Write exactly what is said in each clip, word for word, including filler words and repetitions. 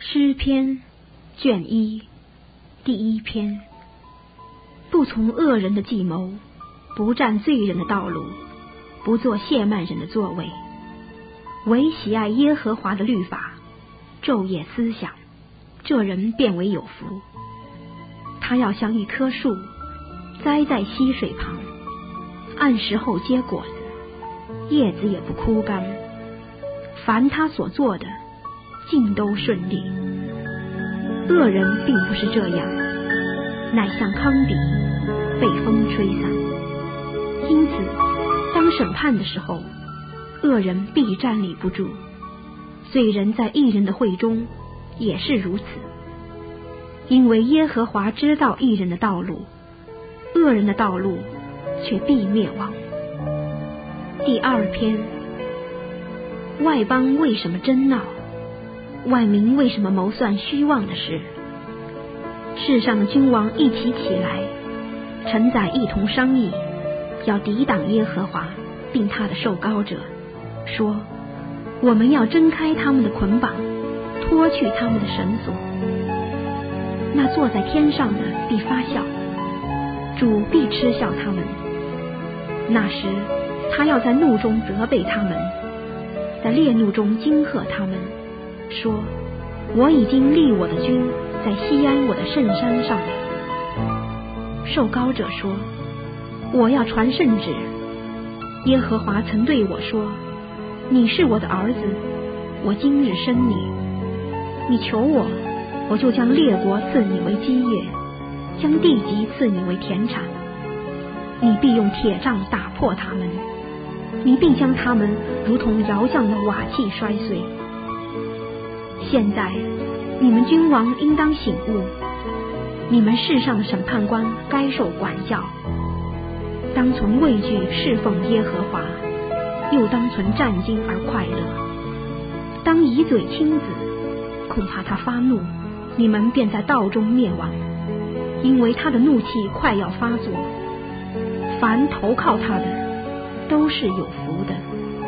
诗篇卷一第一篇。不从恶人的计谋，不占罪人的道路，不做亵慢人的座位，唯喜爱耶和华的律法，昼夜思想，这人便为有福。他要像一棵树，栽在溪水旁，按时候结果子，叶子也不枯干。凡他所做的，尽都顺利。恶人并不是这样，乃像糠秕，被风吹散。因此，当审判的时候，恶人必站立不住。罪人在义人的会中也是如此。因为耶和华知道义人的道路，恶人的道路却必灭亡。第二篇。外邦为什么争闹？外民为什么谋算虚妄的事？世上的君王一起起来，臣宰一同商议，要抵挡耶和华并他的受膏者，说：我们要挣开他们的捆绑，脱去他们的绳索。那坐在天上的必发笑，主必嗤笑他们。那时他要在怒中责备他们，在烈怒中惊吓他们，说：我已经立我的君在西安我的圣山上了。受膏者说：我要传圣旨。耶和华曾对我说：你是我的儿子，我今日生你。你求我，我就将列国赐你为基业，将地级赐你为田产。你必用铁杖打破他们，你必将他们如同窑匠的瓦器摔碎。现在你们君王应当醒悟，你们世上的审判官该受管教。当存畏惧侍奉耶和华，又当存战兢而快乐。当以嘴亲子，恐怕他发怒，你们便在道中灭亡，因为他的怒气快要发作。凡投靠他的，都是有福的。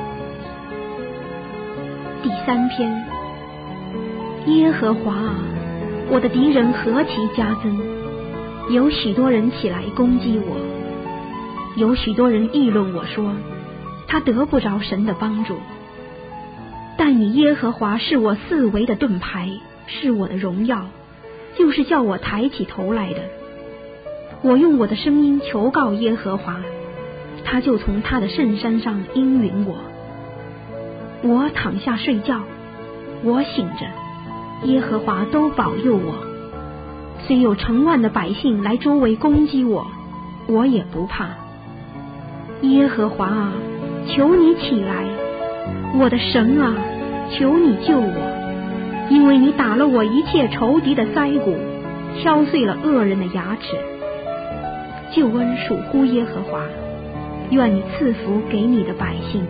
第三篇。耶和华啊，我的敌人何其加增，有许多人起来攻击我，有许多人议论我说，他得不着神的帮助。但你耶和华是我四围的盾牌，是我的荣耀，又是叫我抬起头来的。我用我的声音求告耶和华，他就从他的圣山上应允我。我躺下睡觉，我醒着，耶和华都保佑我。虽有成万的百姓来周围攻击我，我也不怕。耶和华啊，求你起来，我的神啊，求你救我，因为你打了我一切仇敌的腮骨，敲碎了恶人的牙齿。救恩属乎耶和华，愿你赐福给你的百姓。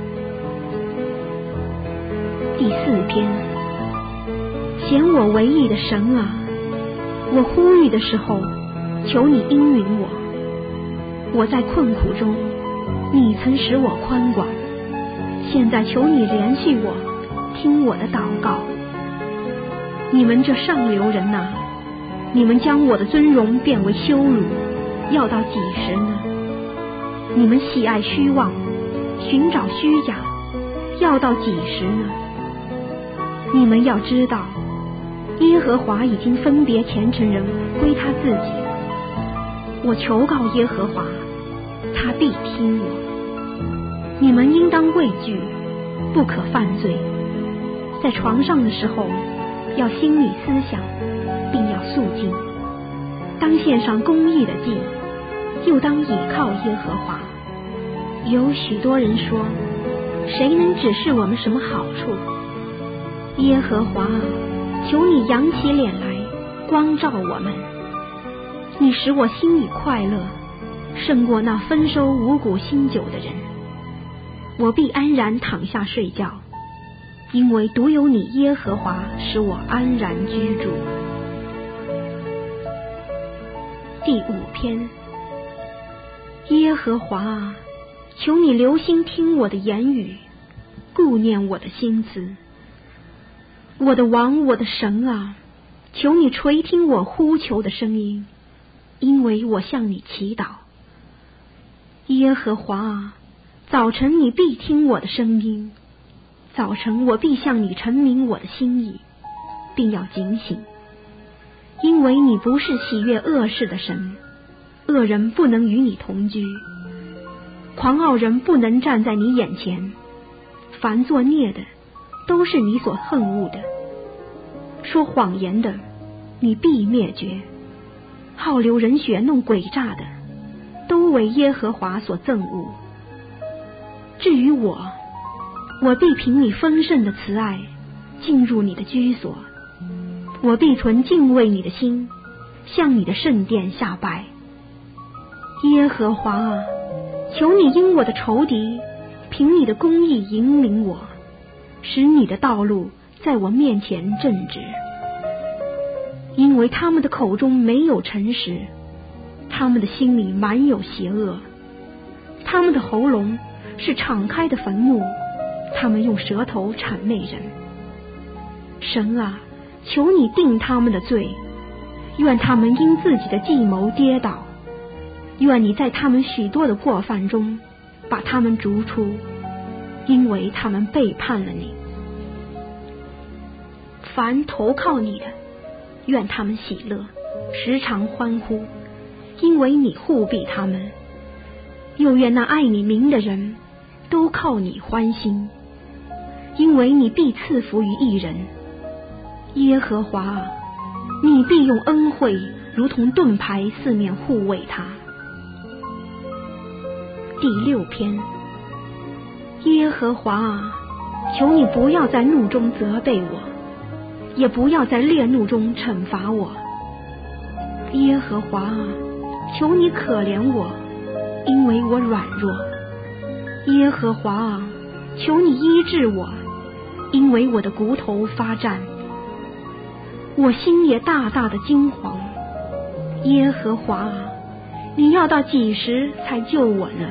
第四篇。显我为义的神啊，我呼吁的时候，求你应允我。我在困苦中，你曾使我宽广，现在求你怜恤我，听我的祷告。你们这上流人哪，你们将我的尊荣变为羞辱，要到几时呢？你们喜爱虚妄，寻找虚假，要到几时呢？你们要知道，耶和华已经分别虔诚人归他自己。我求告耶和华，他必听我。你们应当畏惧，不可犯罪。在床上的时候，要心里思想，并要肃静。当献上公义的祭，又当倚靠耶和华。有许多人说，谁能指示我们什么好处？耶和华啊，求你扬起脸来，光照我们。你使我心里快乐，胜过那丰收五谷新酒的人。我必安然躺下睡觉，因为独有你耶和华使我安然居住。第五篇。耶和华啊，求你留心听我的言语，顾念我的心思。 我的王，我的神啊，求你垂听我呼求的声音，因为我向你祈祷。耶和华啊，早晨你必听我的声音，早晨我必向你陈明我的心意，并要警醒，因为你不是喜悦恶事的神，恶人不能与你同居，狂傲人不能站在你眼前，凡作孽的都是你所恨恶的，说谎言的你必灭绝，好流人血弄诡诈的都为耶和华所憎恶。至于我，我必凭你丰盛的慈爱进入你的居所，我必存敬畏你的心，向你的圣殿下拜。耶和华啊，求你因我的仇敌凭你的公义引领我，使你的道路在我面前正直。因为他们的口中没有诚实，他们的心里满有邪恶，他们的喉咙是敞开的坟墓，他们用舌头谄媚人。神啊，求你定他们的罪，愿他们因自己的计谋跌倒，愿你在他们许多的过犯中把他们逐出，因为他们背叛了你。凡投靠你的，愿他们喜乐，时常欢呼，因为你护庇他们。又愿那爱你名的人都靠你欢心，因为你必赐福于义人。耶和华啊，你必用恩惠如同盾牌四面护卫他。第六篇。耶和华啊，求你不要在怒中责备我，也不要在烈怒中惩罚我。耶和华啊，求你可怜我，因为我软弱。耶和华啊，求你医治我，因为我的骨头发战，我心也大大的惊惶。耶和华啊，你要到几时才救我呢？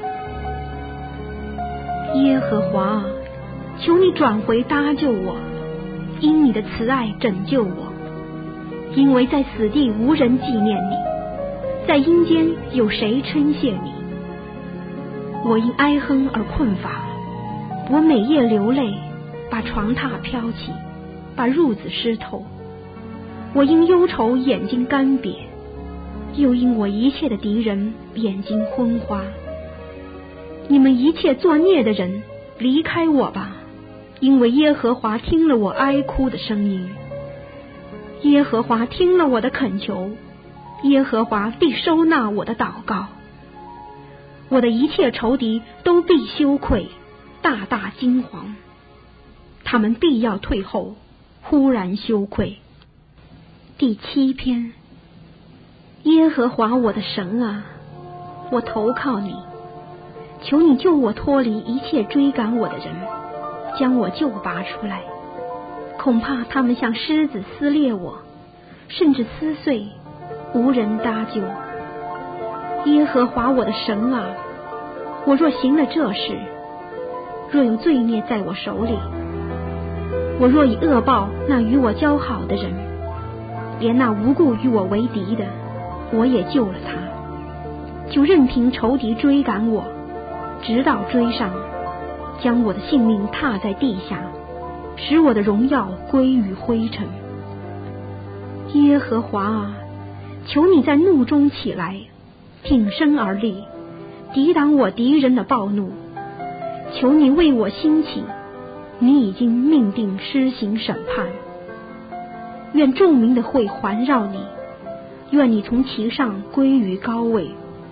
耶和华啊，求你转回搭救我，因你的慈爱拯救我。因为在死地无人纪念你，在阴间有谁称谢你？我因哀哼而困乏，我每夜流泪，把床榻飘起，把褥子湿透。我因忧愁眼睛干瘪，又因我一切的敌人眼睛昏花。你们一切作孽的人，离开我吧，因为耶和华听了我哀哭的声音。耶和华听了我的恳求，耶和华必收纳我的祷告。我的一切仇敌都必羞愧，大大惊惶，他们必要退后，忽然羞愧。第七篇。耶和华我的神啊，我投靠你，求你救我脱离一切追赶我的人，将我救拔出来。恐怕他们像狮子撕裂我，甚至撕碎，无人搭救。耶和华我的神啊，我若行了这事，若有罪孽在我手里，我若以恶报那与我交好的人，连那无故与我为敌的，我也救了他，就任凭仇敌追赶我，直到追上，将我的性命踏在地下，使我的荣耀归于灰尘。耶和华啊，求你在怒中起来，挺身而立，抵挡我敌人的暴怒。求你为我兴起，你已经命定施行审判。愿众民的会环绕你，愿你从其上归于高位。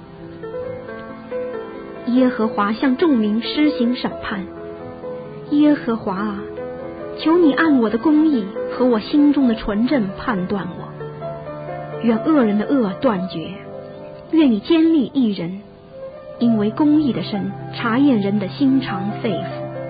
耶和华向众民施行审判。耶和华啊，求你按我的公义和我心中的纯正判断我。愿恶人的恶断绝，愿你坚立义人，因为公义的神查验人的心肠肺腑。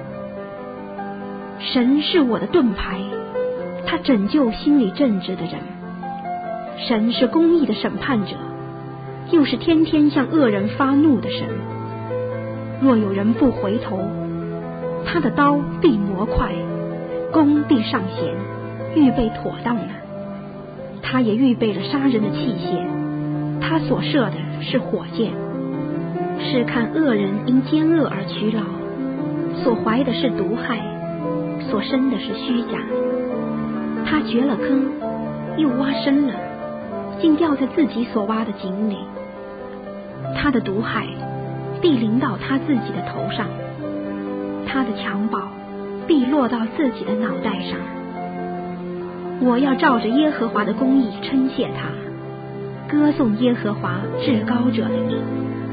神是我的盾牌，他拯救心里正直的人。神是公义的审判者，又是天天向恶人发怒的神。若有人不回头，他的刀必磨快， 弓必上弦，预备妥当了。他也预备了杀人的器械，他所射的是火箭，是看恶人因奸恶而劬劳，所怀的是毒害，所生的是虚假。他掘了坑，又挖深了，竟掉在自己所挖的井里。他的毒害必临到他自己的头上，他的强暴必落到自己的脑袋上。我要照着耶和华的公义称谢他，歌颂耶和华至高者的名。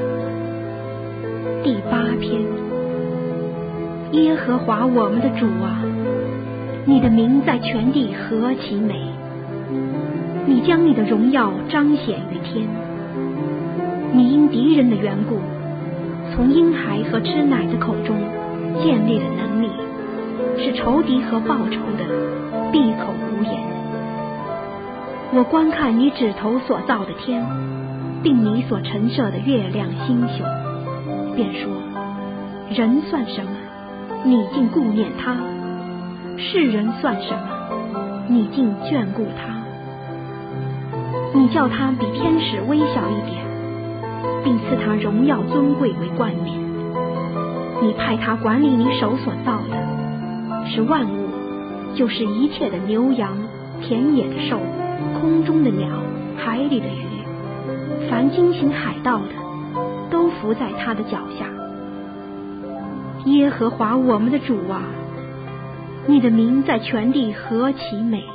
第八篇。耶和华我们的主啊，你的名在全地何其美！你将你的荣耀彰显于天。你因敌人的缘故，从婴孩和吃奶的口中建立了能力，使仇敌和报仇的闭口无言。我观看你指头所造的天，并你所陈设的月亮星宿，便说：人算什么，你竟顾念他；世人算什么，你竟眷顾他。你叫他比天使微小一点，并赐他荣耀尊贵为冠冕。你派他管理你手所造的，使万物，就是一切的牛羊、田野的兽、空中的鸟、海里的鱼，凡经行海道的，都伏在他的脚下。耶和华我们的主啊，你的名在全地何其美！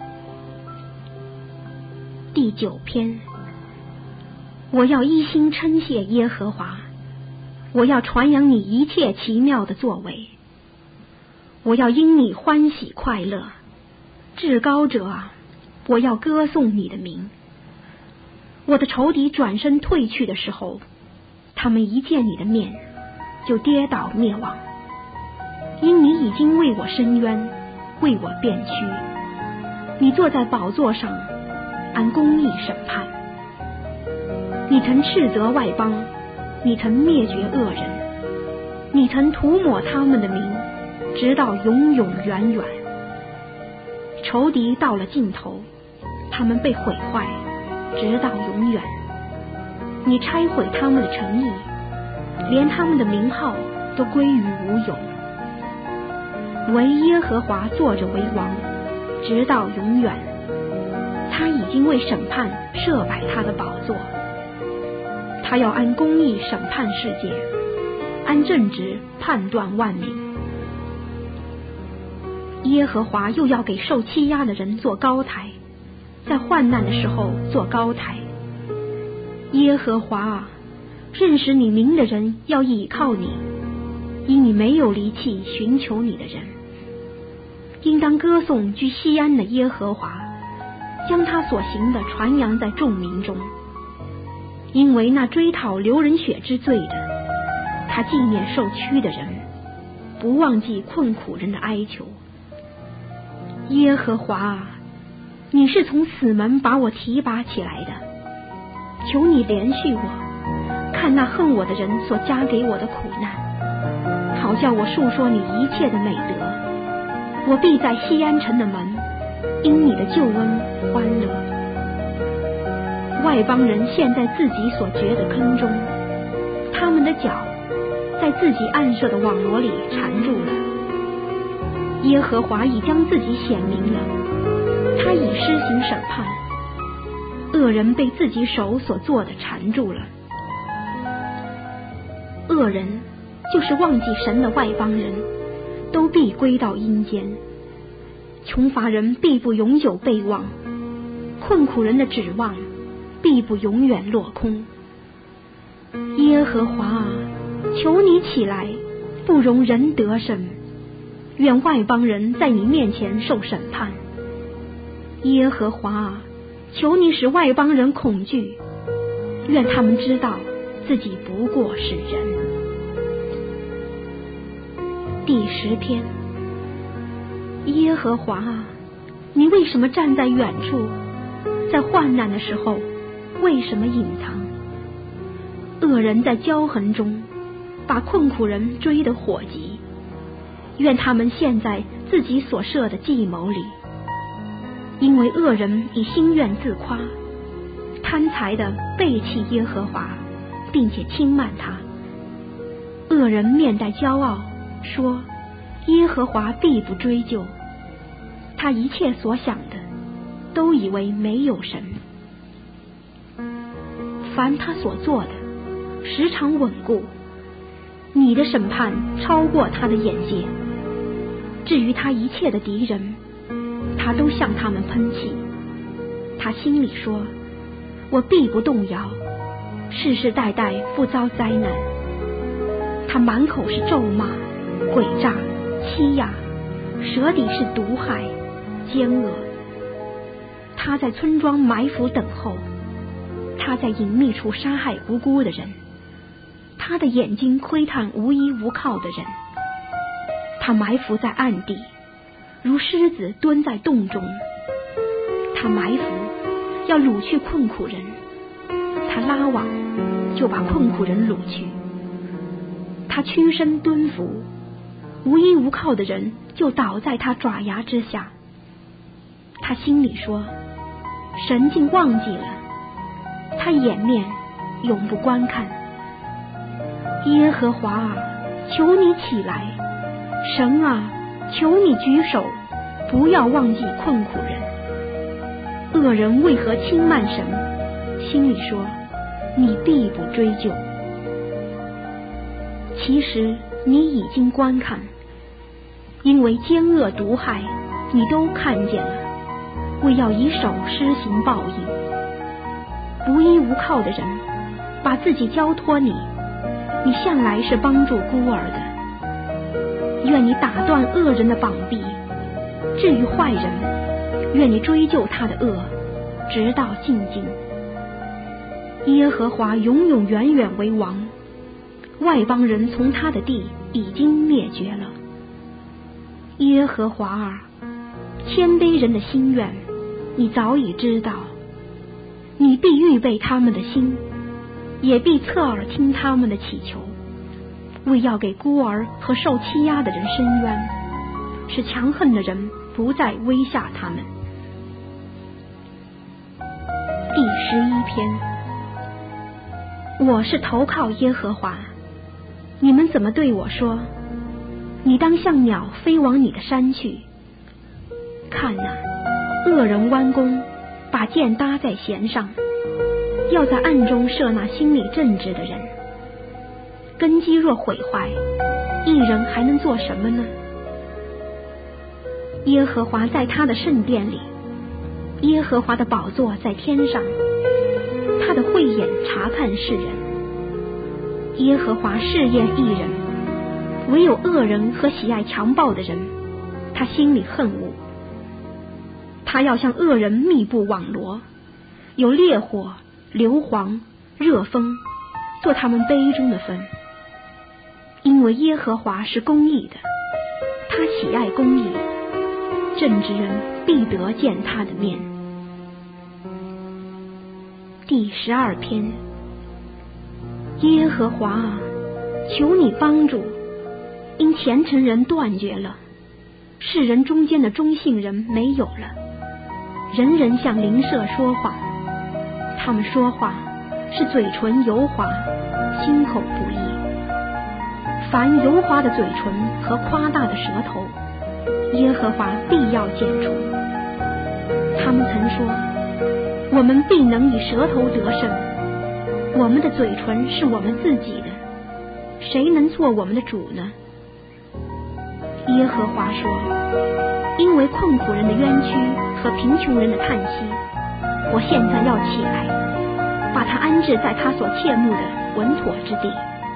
第九篇。我要一心称谢耶和华，我要传扬你一切奇妙的作为，我要因你欢喜快乐。至高者啊，我要歌颂你的名。我的仇敌转身退去的时候，他们一见你的面，就跌倒灭亡。因你已经为我伸冤，为我辩屈。你坐在宝座上，按公义审判。你曾斥责外邦，你曾灭绝恶人，你曾涂抹他们的名，直到永永远远。仇敌到了尽头，他们被毁坏，直到永远。你拆毁他们的诚意，连他们的名号都归于无有。唯耶和华坐着为王，直到永远。他已经为审判设摆他的宝座，他要按公义审判世界，按正直判断万民。耶和华又要给受欺压的人做高台，在患难的时候做高台。耶和华啊，认识你名的人要倚靠你，因你没有离弃寻求你的人。应当歌颂居锡安的耶和华，将他所行的传扬在众民中。因为那追讨流人血之罪的，他纪念受屈的人，不忘记困苦人的哀求。耶和华啊，你是从死门把我提拔起来的，求你怜恤我，看那恨我的人所加给我的苦难，好叫我述说你一切的美德。我必在锡安城的门，因你的救恩欢乐。外邦人陷在自己所掘的坑中，他们的脚在自己暗设的网罗里缠住了。耶和华已将自己显明了，他已施行审判，恶人被自己手所做的缠住了。恶人就是忘记神的外邦人，都必归到阴间。穷乏人必不永久被忘，困苦人的指望必不永远落空。耶和华啊，求你起来，不容人得胜，愿外邦人在你面前受审判。耶和华啊，求你使外邦人恐惧，愿他们知道自己不过是人。第十篇。耶和华啊，你为什么站在远处？在患难的时候为什么隐藏？恶人在骄横中把困苦人追得火急，愿他们现在自己所设的计谋里。因为恶人以心愿自夸，贪财的背弃耶和华，并且轻慢他。恶人面带骄傲，说耶和华必不追究，他一切所想的都以为没有神。凡他所做的时常稳固，你的审判超过他的眼界。至于他一切的敌人，他都向他们喷气。他心里说，我必不动摇，世世代代不遭灾难。他满口是咒骂、诡诈、欺压，舌底是毒害、奸恶。他在村庄埋伏等候，他在隐秘处杀害无辜的人，他的眼睛窥探无依无靠的人。他埋伏在暗地，如狮子蹲在洞中。他埋伏要掳去困苦人，他拉网就把困苦人掳去。他屈身蹲伏，无依无靠的人就倒在他爪牙之下。他心里说，神竟忘记了，他掩面永不观看。耶和华啊，求你起来，神啊，求你举手，不要忘记困苦人。恶人为何轻慢神？心里说，你必不追究。其实你已经观看，因为奸恶毒害你都看见了，为要以手施行报应。无依无靠的人把自己交托你，你向来是帮助孤儿的。愿你打断恶人的膀臂，至于坏人，愿你追究他的恶，直到尽尽。耶和华永永远远为王，外邦人从他的地已经灭绝了。耶和华啊，谦卑人的心愿你早已知道，你必预备他们的心，也必侧耳听他们的祈求，为要给孤儿和受欺压的人伸冤，使强横的人不再威吓他们。第十一篇。我是投靠耶和华，你们怎么对我说，你当像鸟飞往你的山去？看哪，恶人弯弓，把箭搭在弦上，要在暗中射那心里正直的人。根基若毁坏，一人还能做什么呢？耶和华在他的圣殿里，耶和华的宝座在天上，他的慧眼察看世人。耶和华试验一人，唯有恶人和喜爱强暴的人，他心里恨恶。他要向恶人密布网罗，有烈火、硫磺、热风做他们杯中的分。因为耶和华是公义的，他喜爱公义，正直人必得见他的面。第十二篇。耶和华啊，求你帮助，因虔诚人断绝了，世人中间的忠信人没有了，人人向邻舍说谎，他们说话是嘴唇油滑，心口不一。凡油滑的嘴唇和夸大的舌头，耶和华必要剪除。他们曾说，我们必能以舌头得胜，我们的嘴唇是我们自己的，谁能做我们的主呢？耶和华说，因为困苦人的冤屈和贫穷人的叹息，我现在要起来，把他安置在他所切慕的稳妥之地。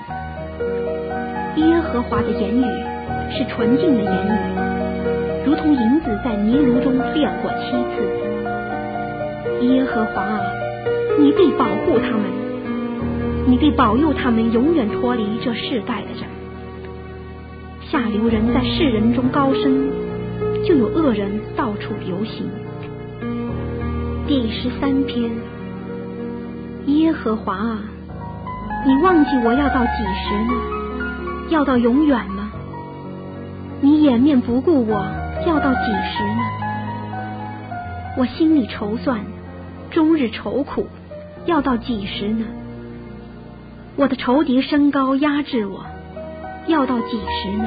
耶和华的言语是纯净的言语，如同银子在泥炉中炼过七次。耶和华啊，你必保护他们，你必保佑他们永远脱离这世代的人。下流人在世人中高升，就有恶人到处游行。第十三篇。耶和华啊，你忘记我要到几时呢？要到永远吗？你掩面不顾我， 要到几时呢？我心里筹算，终日愁苦，要到几时呢？我的仇敌升高压制我，要到几时呢？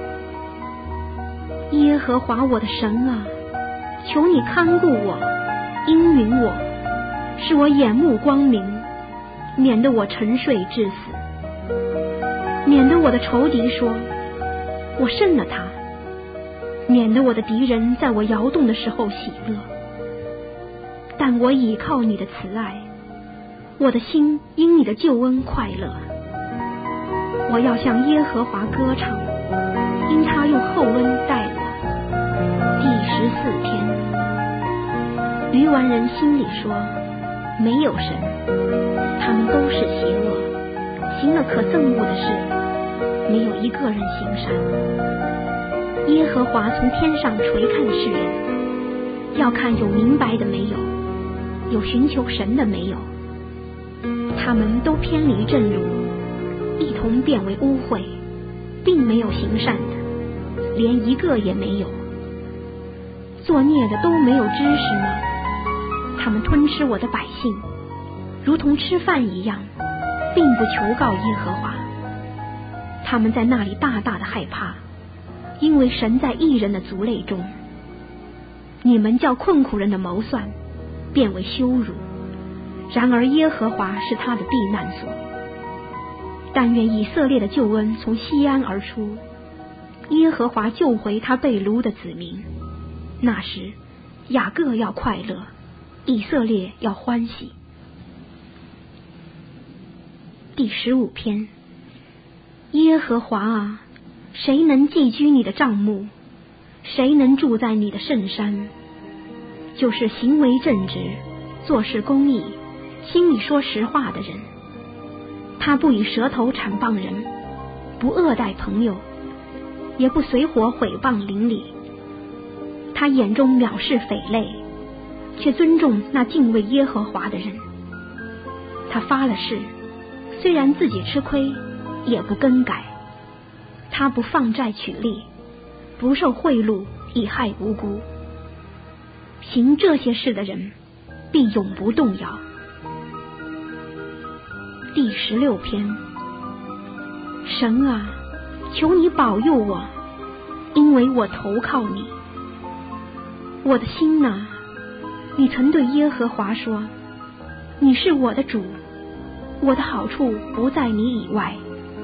耶和华我的神啊，求你看顾我，应允我，使我眼目光明，免得我沉睡致死，免得我的仇敌说我胜了他，免得我的敌人在我摇动的时候喜乐。但我倚靠你的慈爱，我的心因你的救恩快乐。我要向耶和华歌唱，因他用厚恩待我。第十四篇。愚顽人心里说，没有神，他们都是邪恶，行了可憎恶的事，没有一个人行善。耶和华从天上垂看世人，要看有明白的没有，有寻求神的没有。他们都偏离正路，一同变为污秽，并没有行善的，连一个也没有。作孽的都没有知识吗？他们吞吃我的百姓，如同吃饭一样，并不求告耶和华。他们在那里大大的害怕，因为神在义人的族类中。你们叫困苦人的谋算变为羞辱，然而耶和华是他的避难所。但愿以色列的救恩从西安而出，耶和华救回他被掳的子民。那时雅各要快乐，以色列要欢喜。第十五篇。耶和华啊，谁能寄居你的帐幕？谁能住在你的圣山？就是行为正直，做事公义，心里说实话的人。他不以舌头谄谤人，不恶待朋友，也不随伙毁谤邻里。他眼中藐视匪类，却尊重那敬畏耶和华的人。他发了誓，虽然自己吃亏，也不更改。他不放债取利，不受贿赂以害无辜。行这些事的人，必永不动摇。第十六篇。神啊，求你保佑我，因为我投靠你。我的心哪，你曾对耶和华说，你是我的主，我的好处不在你以外。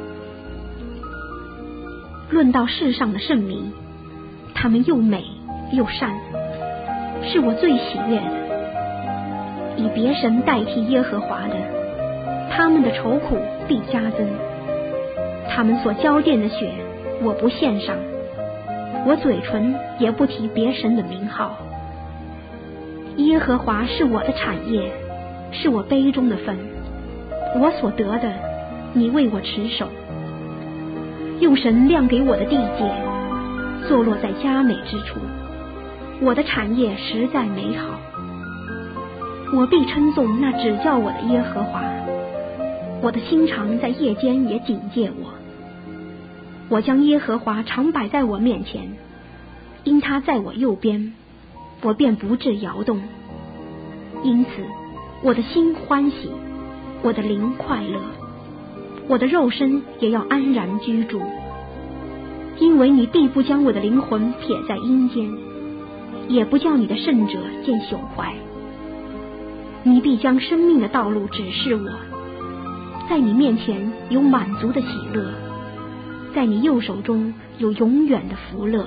论到世上的圣民，他们又美又善，是我最喜悦的。以别神代替耶和华的，他们的愁苦必加增。他们所浇奠的血，我不献上，我嘴唇也不提别神的名号。耶和华是我的产业，是我杯中的分，我所得的，你为我持守。用神亮给我的地界，坐落在佳美之处，我的产业实在美好。我必称颂那指教我的耶和华，我的心肠在夜间也警戒我。我将耶和华常摆在我面前，因他在我右边，我便不致摇动。因此我的心欢喜，我的灵快乐，我的肉身也要安然居住。因为你必不将我的灵魂撇在阴间，也不叫你的圣者见朽坏。你必将生命的道路指示我，在你面前有满足的喜乐，在你右手中有永远的福乐。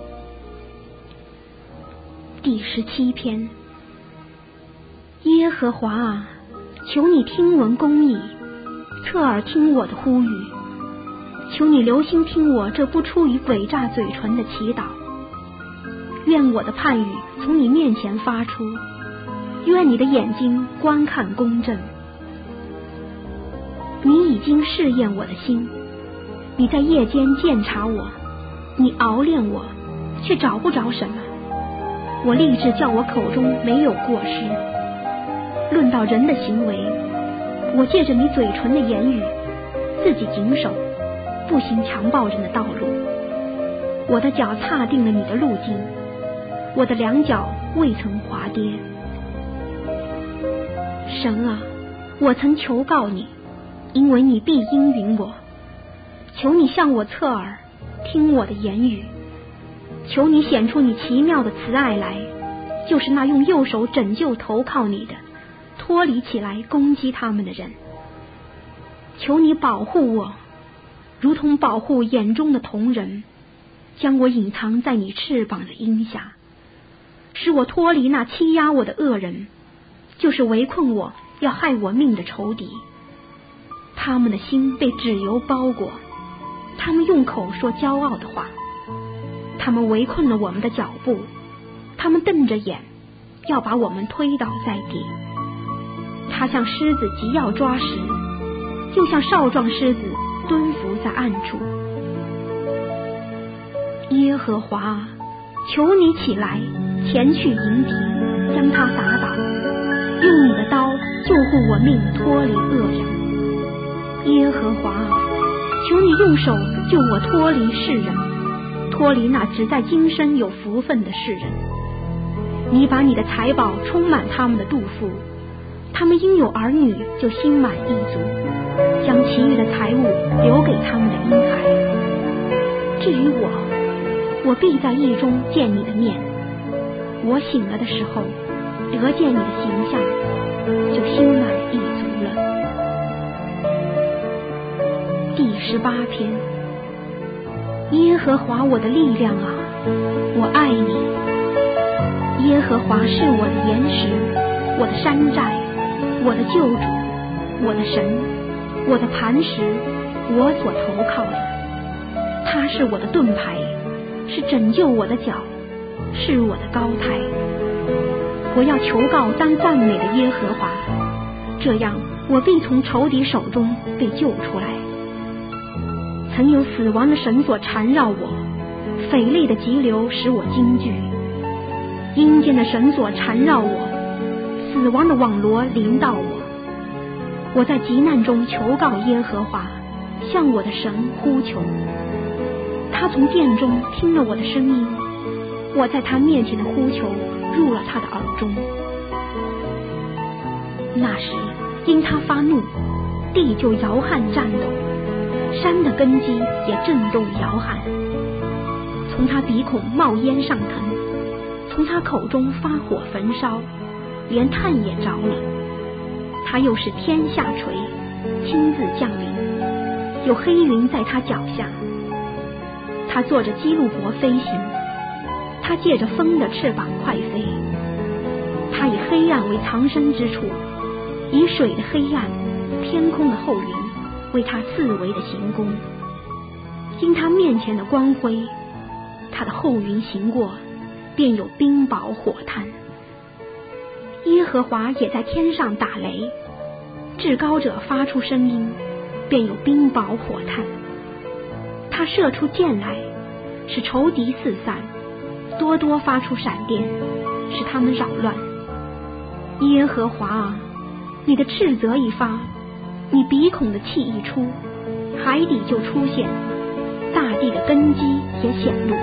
第十七篇。耶和华啊，求你听闻公义，侧耳听我的呼吁。求你留心听我这不出于诡诈嘴唇的祈祷。愿我的判语从你面前发出，愿你的眼睛观看公正。你已经试验我的心，你在夜间鉴察我，你熬炼我，却找不着什么。我立志叫我口中没有过失。论到人的行为，我借着你嘴唇的言语，自己谨守，不行强暴人的道路。我的脚踏定了你的路径， 我的两脚未曾滑跌。神啊，我曾求告你，因为你必应允我。求你向我侧耳，听我的言语。求你显出你奇妙的慈爱来，就是那用右手拯救投靠你的，脱离起来攻击他们的人。求你保护我，如同保护眼中的瞳人，将我隐藏在你翅膀的荫下，使我脱离那欺压我的恶人，就是围困我要害我命的仇敌。他们的心被脂油包裹，他们用口说骄傲的话，他们围困了我们的脚步，他们瞪着眼要把我们推倒在地。他像狮子急要抓食，又像少壮狮子蹲伏在暗处。耶和华，求你起来，前去迎敌，将他打倒，用你的刀救护我命，脱离恶人。耶和华，求你用手救我脱离世人，脱离那只在今生有福分的世人。你把你的财宝充满他们的肚腹，他们因有儿女就心满意足，将其余的财物留给他们的婴孩。至于我，我必在意中见你的面。我醒了的时候，得见你的形象，就心满意足了。第十八篇。耶和华我的力量啊，我爱你。耶和华是我的岩石，我的山寨，我的救主，我的神，我的磐石，我所投靠的。他是我的盾牌，是拯救我的脚，是我的高台。我要求告当赞美的耶和华，这样我必从仇敌手中被救出来。曾有死亡的绳索缠绕我，匪类的急流使我惊惧。阴间的绳索缠绕我，死亡的网罗临到我。我在急难中求告耶和华，向我的神呼求。他从殿中听了我的声音，我在他面前的呼求入了他的耳中。那时因他发怒，地就摇撼颤抖，山的根基也震动摇撼。从他鼻孔冒烟上腾，从他口中发火焚烧，连炭也着了。他又是天下垂，亲自降临，有黑云在他脚下。他坐着基路伯飞行，他借着风的翅膀快飞。他以黑暗为藏身之处，以水的黑暗、天空的厚云为他四围的行宫。因他面前的光辉，他的后云行过，便有冰雹火炭。耶和华也在天上打雷，至高者发出声音，便有冰雹火炭。他射出箭来，使仇敌四散，多多发出闪电，使他们扰乱。耶和华啊，你的斥责一发，你鼻孔的气一出，海底就出现，大地的根基也显露。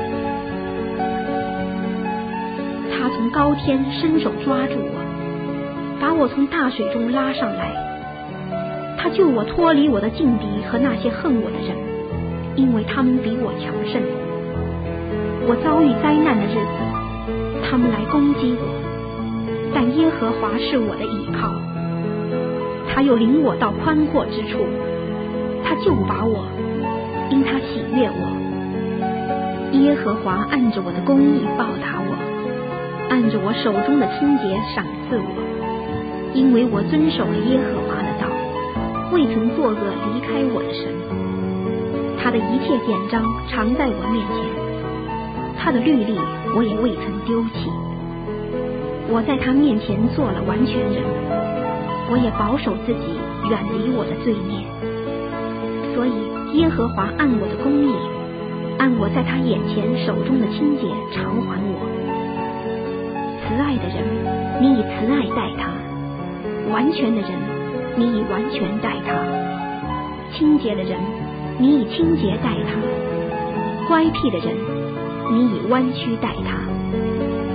他从高天伸手抓住我，把我从大水中拉上来。他救我脱离我的劲敌和那些恨我的人，因为他们比我强盛。我遭遇灾难的日子，他们来攻击我，但耶和华是我的倚靠。他又领我到宽阔之处，他救拔我，因他喜悦我。耶和华按着我的公义报答我，按着我手中的清洁赏赐我，因为我遵守了耶和华的道，未曾作恶离开我的神。他的一切典章常在我面前，他的律例我也未曾丢弃。我在他面前做了完全人，我也保守自己远离我的罪孽。所以耶和华按我的公义，按我在他眼前手中的清洁偿还我。慈爱的人，你以慈爱待他；完全的人，你以完全待他；清洁的人，你以清洁待他；乖僻的人，你以弯曲待他。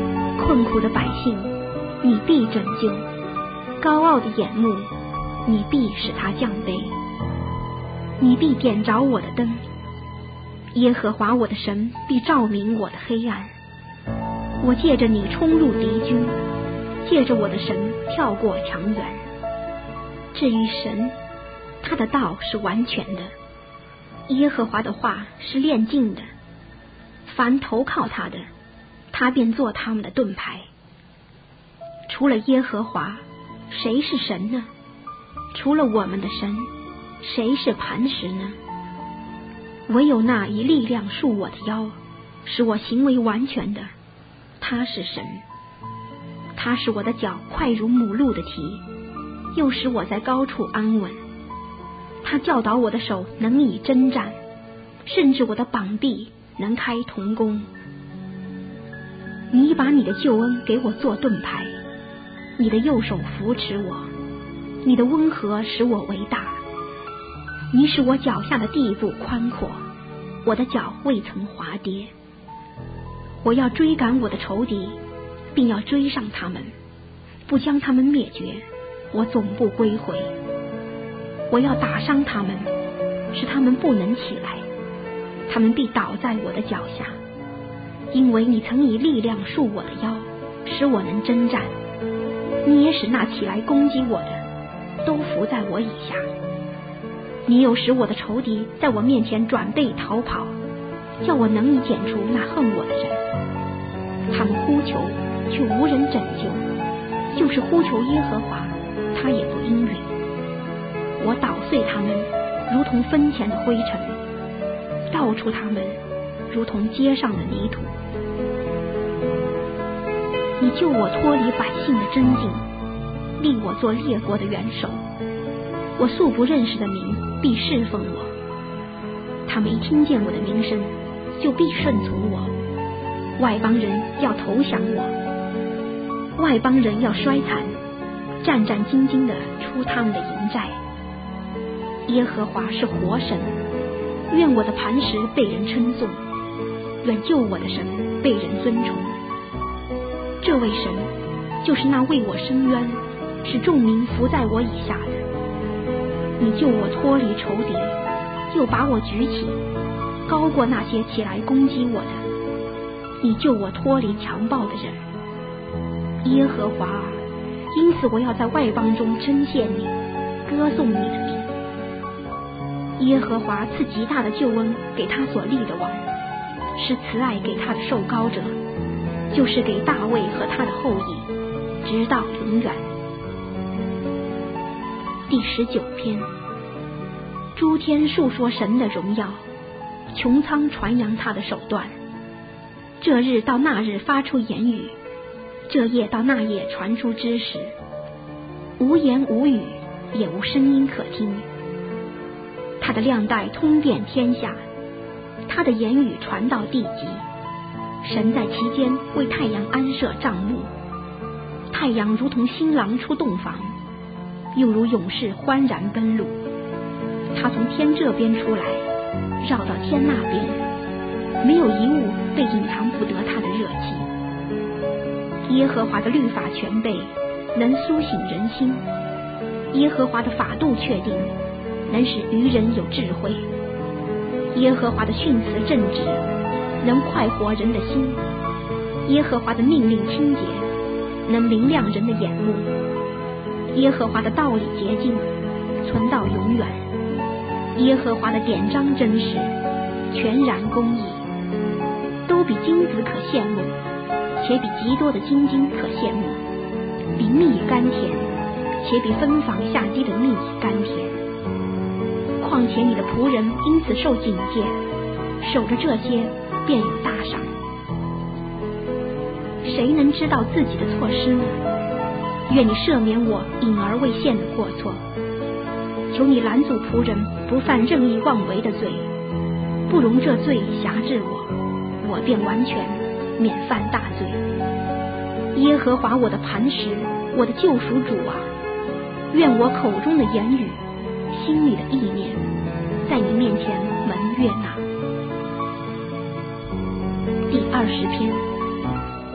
困苦的百姓，你必拯救；高傲的眼目，你必使他降卑。你必点着我的灯，耶和华我的神必照明我的黑暗。我借着你冲入敌军，借着我的神跳过墙垣。至于神，他的道是完全的，耶和华的话是炼净的。凡投靠他的，他便做他们的盾牌。除了耶和华，谁是神呢？除了我们的神，谁是磐石呢？唯有那以力量束我的腰，使我行为完全的，他是神。他使我的脚快如母鹿的蹄，又使我在高处安稳。他教导我的手能以征战，甚至我的膀臂能开铜弓。你把你的救恩给我做盾牌，你的右手扶持我，你的温和使我为大。你使我脚下的地步宽阔，我的脚未曾滑跌。我要追赶我的仇敌，并要追上他们，不将他们灭绝，我总不归回。我要打伤他们，使他们不能起来，他们必倒在我的脚下。因为你曾以力量束我的腰，使我能征战。你也使那起来攻击我的，都伏在我以下。你又使我的仇敌在我面前转背逃跑，叫我能以剪除那恨我的人。他们呼求，却无人拯救，就是呼求耶和华，他也不应允。我捣碎他们，如同分前的灰尘，倒出他们，如同街上的泥土。你救我脱离百姓的争竞，立我做列国的元首。我素不认识的民必侍奉我，他们一听见我的名声，就必顺从我。外邦人要投降我，外邦人要衰残，战战兢兢地出他们的营寨。耶和华是活神，愿我的磐石被人称颂，愿救我的神被人尊崇。这位神就是那为我伸冤，使众民伏在我以下的。你救我脱离仇敌，又把我举起，高过那些起来攻击我的。你救我脱离强暴的人。耶和华啊，因此我要在外邦中称谢你，歌颂你的名。耶和华赐极大的救恩给他所立的王，是慈爱给他的受膏者，就是给大卫和他的后裔，直到永远。第十九篇，诸天述说神的荣耀，穹苍传扬他的手段。这日到那日发出言语，这夜到那夜传出知识。无言无语，也无声音可听。他的亮带通遍天下，他的言语传到地极。神在其间为太阳安设帐幕，太阳如同新郎出洞房，又如勇士欢然奔路。他从天这边出来，绕到天那边，没有一物被隐藏不得他的热气。耶和华的律法全备，能苏醒人心。耶和华的法度确定，能使愚人有智慧。耶和华的训词正直，能快活人的心。耶和华的命令清洁，能明亮人的眼目。耶和华的道理洁净，存到永远。耶和华的典章真实，全然公义，都比金子可羡慕，且比极多的金金可羡慕，比蜜甘甜，且比分房下滴的蜜甘甜。况且你的仆人因此受警戒，守着这些便有大赏。谁能知道自己的错失呢？愿你赦免我隐而未现的过错，求你拦阻仆人不犯任意妄为的罪，不容这罪辖制我，我便完全免犯大罪。耶和华我的磐石，我的救赎主啊，愿我口中的言语，心里的意念，在你面前蒙悦纳。第二十篇，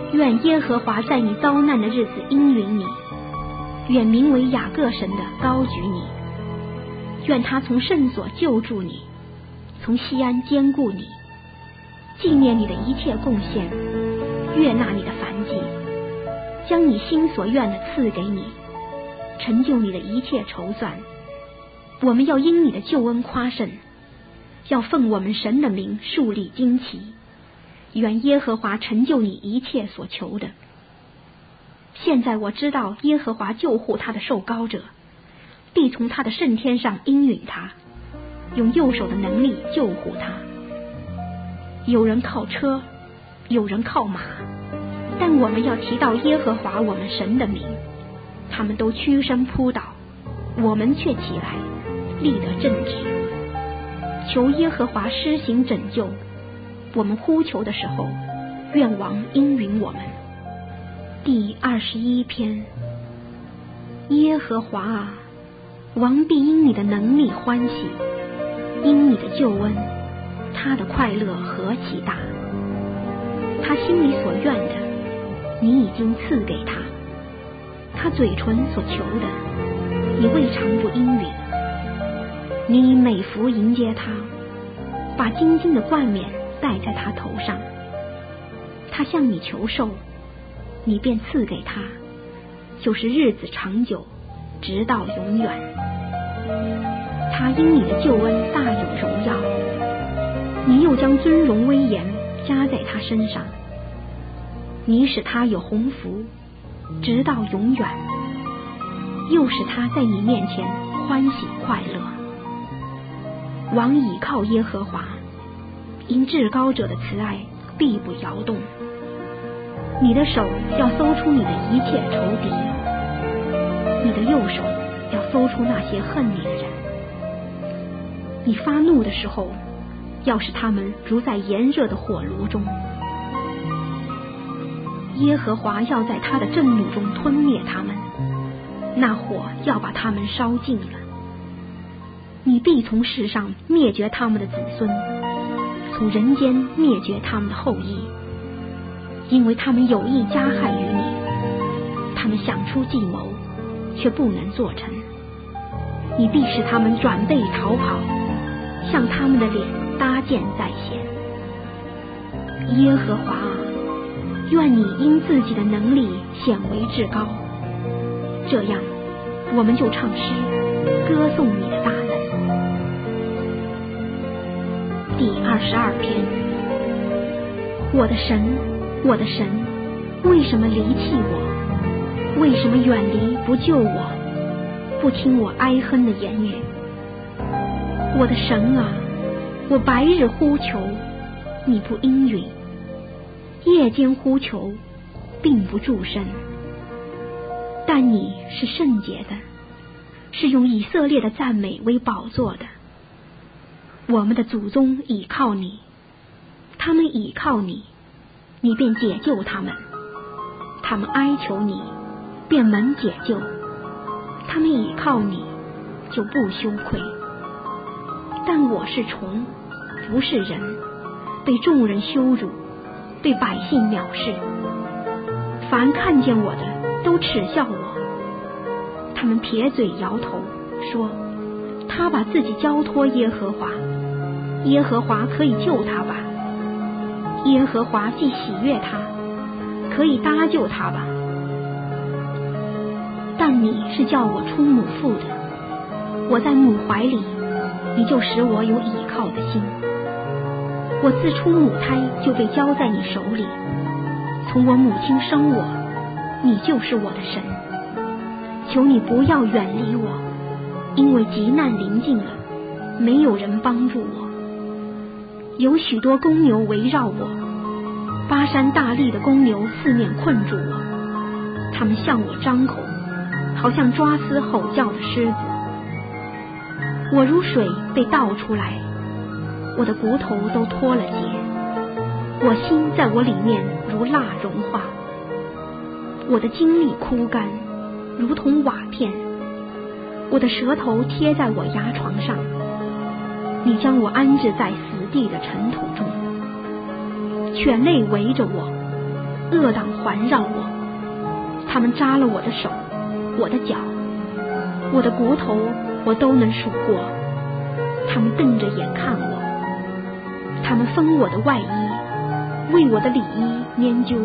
愿耶和华在你遭难的日子应允你，愿名为雅各神的高举你，愿他从圣所救助你，从西安坚固你，纪念你的一切贡献，悦纳你的燔祭，将你心所愿的赐给你，成就你的一切筹算。我们要因你的救恩夸胜，要奉我们神的名树立旌旗。愿耶和华成就你一切所求的。现在我知道耶和华救护他的受膏者，必从他的圣天上应允他，用右手的能力救护他。有人靠车，有人靠马，但我们要提到耶和华我们神的名，他们都屈身扑倒，我们却起来立得正直。求耶和华施行拯救，我们呼求的时候，愿王应允我们。第二十一篇。耶和华啊，王必因你的能力欢喜，因你的救恩，他的快乐何其大！他心里所愿的，你已经赐给他；他嘴唇所求的，你未尝不应允。你以美福迎接他，把金金的冠冕戴在他头上。他向你求寿，你便赐给他，就是日子长久，直到永远。他因你的救恩大有荣耀，你又将尊荣威严加在他身上。你使他有鸿福，直到永远，又使他在你面前欢喜快乐。王倚靠耶和华，因至高者的慈爱必不摇动。你的手要搜出你的一切仇敌，你的右手要搜出那些恨你的人。你发怒的时候，要使他们如在炎热的火炉中。耶和华要在他的震怒中吞灭他们，那火要把他们烧尽了。你必从世上灭绝他们的子孙，从人间灭绝他们的后裔，因为他们有意加害于你，他们想出计谋，却不能做成。你必使他们转背逃跑，向他们的脸搭箭在先。耶和华啊，愿你因自己的能力显为至高，这样我们就唱诗歌颂你的大能。第二十二篇。我的神，我的神，为什么离弃我？为什么远离不救我，不听我哀哼的言语？我的神啊，我白日呼求，你不应允；夜间呼求，并不助声。但你是圣洁的，是用以色列的赞美为宝座的。我们的祖宗倚靠你，他们倚靠你，你便解救他们；他们哀求你，便蒙解救；他们倚靠你，就不羞愧。但我是虫，不是人，被众人羞辱，被百姓藐视。凡看见我的，都耻笑我。他们撇嘴摇头，说：他把自己交托耶和华，耶和华可以救他吧。耶和华既喜悦他，可以搭救他吧。但你是叫我出母腹的，我在母怀里，你就使我有倚靠的心。我自出母胎就被交在你手里，从我母亲生我，你就是我的神。求你不要远离我，因为急难临近了，没有人帮助我。有许多公牛围绕我，巴山大力的公牛四面困住我，他们向我张口，好像抓撕吼叫的狮子。我如水被倒出来，我的骨头都脱了节，我心在我里面如蜡融化，我的精力枯干，如同瓦片，我的舌头贴在我牙床上。你将我安置在死地的尘土中，犬类围着我， 恶党环绕我，他们扎了我的手，我的脚，我的骨头我都能数过。他们瞪着眼看我，他们分我的外衣，为我的里衣研究。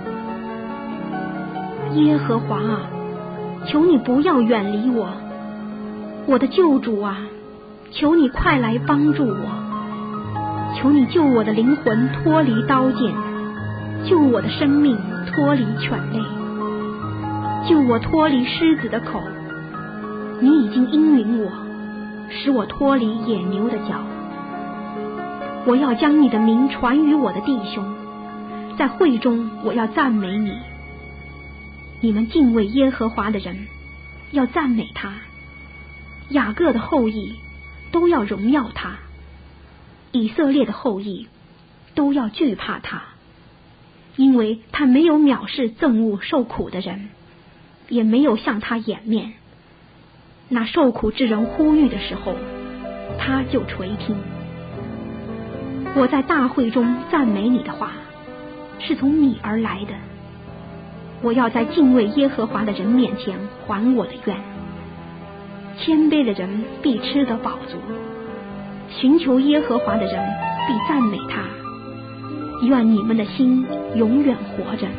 耶和华啊，求你不要远离我，我的救主啊，求你快来帮助我，求你救我的灵魂脱离刀剑，救我的生命脱离犬类，救我脱离狮子的口。你已经应允我，使我脱离野牛的脚。我要将你的名传于我的弟兄，在会中我要赞美你。你们敬畏耶和华的人要赞美他，雅各的后裔都要荣耀他，以色列的后裔都要惧怕他，因为他没有藐视憎恶受苦的人，也没有向他掩面。那受苦之人呼吁的时候，他就垂听。我在大会中赞美你的话，是从你而来的。我要在敬畏耶和华的人面前还我的愿。谦卑的人必吃得饱足，寻求耶和华的人必赞美他。愿你们的心永远活着。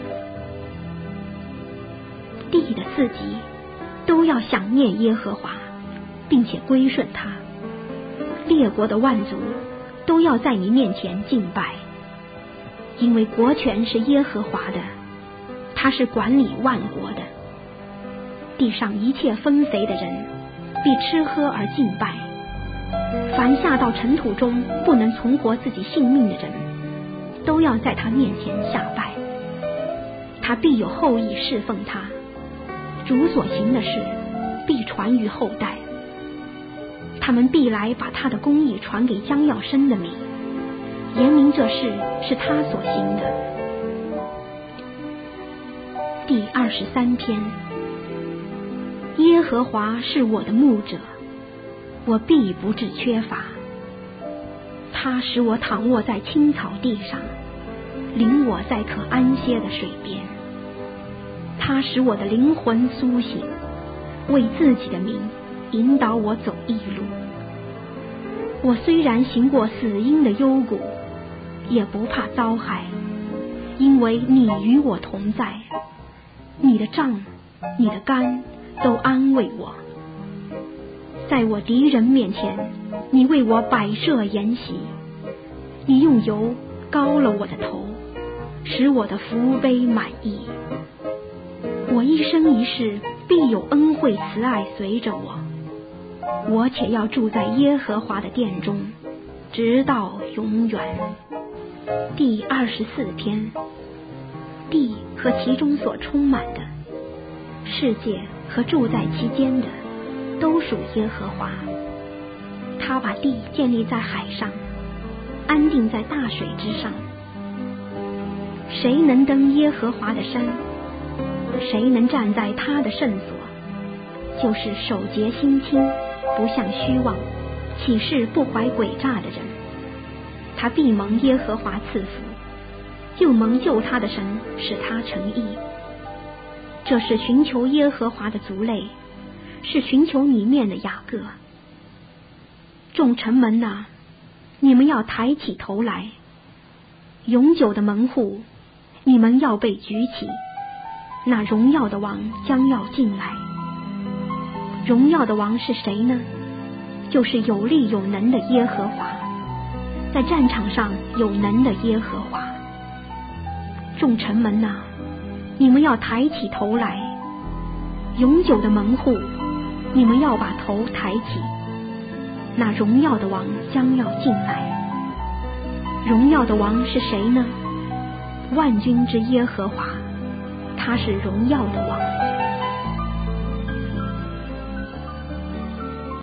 地的四极都要想念耶和华，并且归顺他。列国的万族都要在你面前敬拜，因为国权是耶和华的，他是管理万国的。地上一切分肥的人必吃喝而敬拜，凡下到尘土中不能存活自己性命的人，都要在他面前下拜。他必有后裔侍奉他，主所行的事必传于后代。他们必来把他的公义传给将要生的民，言明这事是他所行的。第二十三篇。耶和华是我的牧者，我必不致缺乏。他使我躺卧在青草地上，领我在可安歇的水边。他使我的灵魂苏醒，为自己的名引导我走义路。我虽然行过死荫的幽谷，也不怕遭害，因为你与我同在。你的杖，你的竿都安慰我。在我敌人面前，你为我摆设筵席，你用油膏了我的头，使我的福杯满溢。我一生一世必有恩惠慈爱随着我，我且要住在耶和华的殿中，直到永远。第二十四篇。地和其中所充满的，世界和住在其间的，都属耶和华。他把地建立在海上，安定在大水之上。谁能登耶和华的山？谁能站在他的圣所？就是手洁心清，不向虚妄，起誓不怀诡诈的人。他必蒙耶和华赐福，又蒙救他的神使他成义。这是寻求耶和华的族类，是寻求你面的雅各。众城门哪，你们要抬起头来，永久的门户，你们要被举起。那荣耀的王将要进来。荣耀的王是谁呢？就是有力有能的耶和华，在战场上有能的耶和华。众城门哪，你们要抬起头来，永久的门户，你们要把头抬起。那荣耀的王将要进来。荣耀的王是谁呢？万军之耶和华，他是荣耀的王。